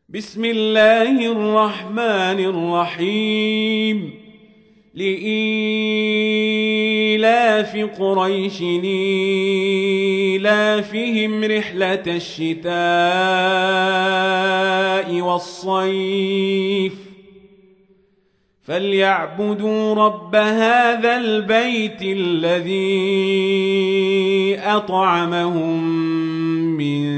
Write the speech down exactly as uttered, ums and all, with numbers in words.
بسم الله الرحمن الرحيم لإيلاف قريش إيلافهم رحلة الشتاء والصيف فليعبدوا رب هذا البيت الذي أطعمهم من